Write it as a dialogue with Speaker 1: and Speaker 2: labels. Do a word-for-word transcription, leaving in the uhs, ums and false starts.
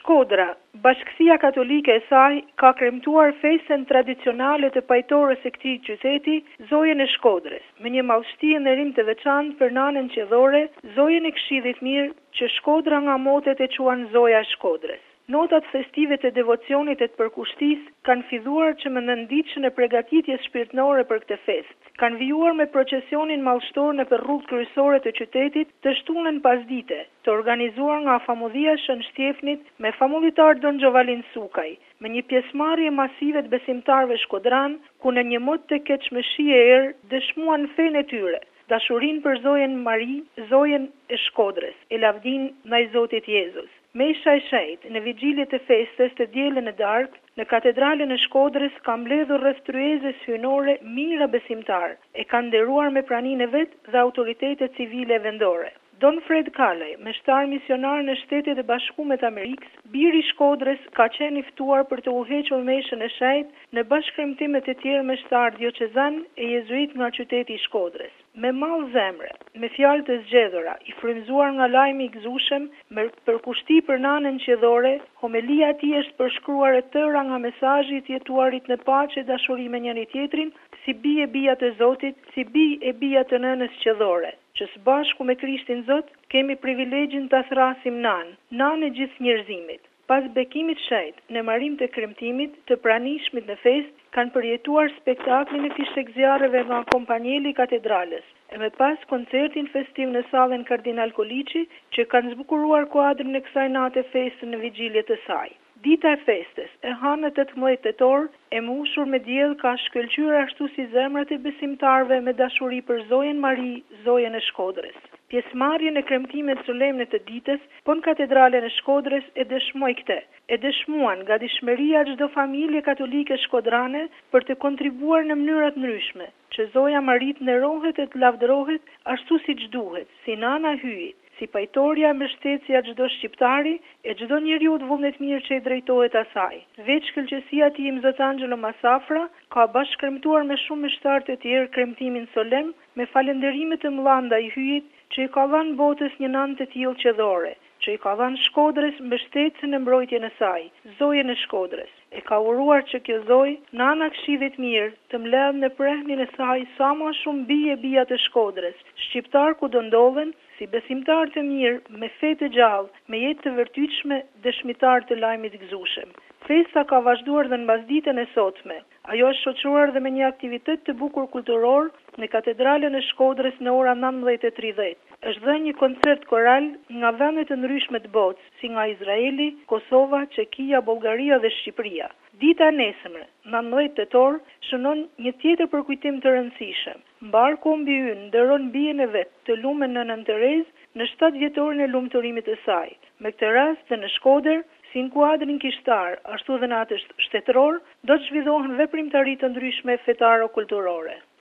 Speaker 1: Shkodra, Bashkësia Katolike e saj ka kremtuar festën tradicionale të pajtorës së këtij qyteti, Zojën e Shkodrës, me një madhështi e nderim të veçantë për nanën qellore, Zojën e Këshillit Mirë, që Shkodra nga motet e quan Zoja e Shkodrës. Notat festive të devocionit e të përkushtisë kanë filluar që me nënditshën e përgatitjes shpirtërore për këtë festë. Kanë vijuar me procesionin mallshtor nëpër rrugët kryesore të qytetit të shtunën pasdite, të organizuar nga famullia Shën Shtjefnit me famullitar Don Gjovalin Sukaj, me një pjesëmarrje masive të besimtarëve shkodran, ku në një mod të keqmëshi e erë dëshmuan fenë e tyre, dashurinë për Zojen Mari, Zojën e Shkodrës, e lavdin ndaj Zotit Jezus. Mesha e Shenjtë në vigjiljet e festës të dielën e darkë në katedralen e Shkodrës ka mbledhur rreth tryezës hyjnore mijëra besimtar, e kanë nderuar me praninë e vet dhe autoritetet civile vendore. Don Fred Kalej, meshtar misionar në Shtetet e Bashkuara të Amerikës, biri i Shkodrës, ka qenë i ftuar për të udhëhequr Meshën e Shenjtë në bashkëpremtim me të tjerë meshtar dioqezan e jezuit nga qyteti i Shkodrës. Me mall zemre, me fjalë të zgjedhura, i frymzuar nga lajmi i gëzueshëm, me përkushti për nanën qiellore, homilia e tij është përshkruar e tëra nga mesazhi i të jetuarit në paqe e dashuri me njëri tjetrin, si bij e bija të Zotit, si bij e bija të nënës qiellore, që së bashku me Krishtin Zot kemi privilegjin të thrasim nan, nan e gjithë njerëzimit. Pas bekimit shenjtë, në marrim të kremtimit të pranishmit në fest, kanë përjetuar spektaklin e fishekzjarreve nga kompanjeli i katedrales, e me pas koncertin festiv në sallën Kardinal Koliçi, që kanë zbukuruar kuadrin e kësaj nate feste në vigjiljet e saj. Dita e festës, e hanë tetëmbëdhjetë tetor, e mbushur me diell, ka shkëlqyer ashtu si zemrat e besimtarëve me dashuri për Zojen Mari, Zojën e Shkodrës. Pjesëmarrjen e kremtimit solemne të ditës, po në katedralen e Shkodrës e dëshmoi këtë, e dëshmuan gatishmëria çdo familje katolike shkodrane për të kontribuar në mënyra të ndryshme, që Zoja Mari të nderohet e të lavdërohet ashtu siç duhet, si nana e hyjit, si pajtoria e mbështetësja çdo shqiptari e çdo njeriu të vullnet mirë që i drejtohet asaj. Veç shkëlqësia e tij Zot Angelo Masafra ka bashkëkremtuar me shumë meshtar të tjerë kremtimin solem me falënderime të mëdha ndaj hyjit që i ka dhënë botës një nanë të tillë qellore, që i ka dhënë Shkodrës mbështetjen e mbrojtjen e saj, Zojën e Shkodrës. E ka uruar që kjo Zojë, nana Këshillit Mirë, të mbledh në prehnin e saj sa më shumë bij e bija të Shkodrës, shqiptar ku do ndodhen, si besimtar të mirë, me fe të gjallë, me jetë të vërtetshme, dëshmitar të lajmit gëzueshëm. Festa ka vazhduar dhe në mbasditën e sotme. Ajo është shoqëruar dhe me një aktivitet të bukur kulturor në katedralen e Shkodrës në ora nëntëmbëdhjetë e tridhjetë. Është dhënë një koncert koral nga vende të ndryshme të botës, si nga Izraeli, Kosova, Çekia, Bullgaria dhe Shqipëria. Dita e nesërme, nëntëmbëdhjetë tetor, shënon një tjetër përkujtim të rëndësishëm. Mbarku mbi ynë nderon bien e vet, të lumen Nënën Terezë në shtatë vjetorin e lumturimit të saj. Me këtë rast dhe në Shkodër, si në kuadrin kishtar, ashtu dhe në atë shtetëror, do të zhvillohen veprimtari të ndryshme fetaro-kulturore.